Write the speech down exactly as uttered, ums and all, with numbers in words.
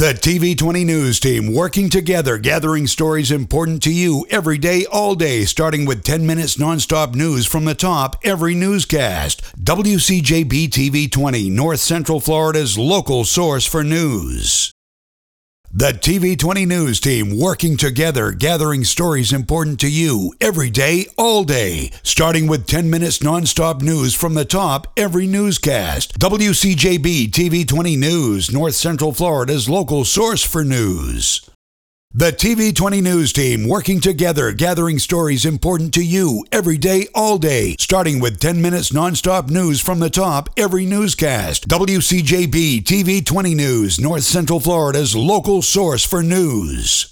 The T V twenty News team working together, gathering stories important to you every day, all day, starting with ten minutes nonstop news from the top every newscast. W C J B T V twenty, North Central Florida's local source for news. The T V twenty News team working together, gathering stories important to you every day, all day, starting with ten minutes nonstop news from the top every newscast. W C J B T V twenty News, North Central Florida's local source for news. The T V twenty News team working together, gathering stories important to you every day, all day, starting with ten minutes nonstop news from the top every newscast. W C J B T V twenty News, North Central Florida's local source for news.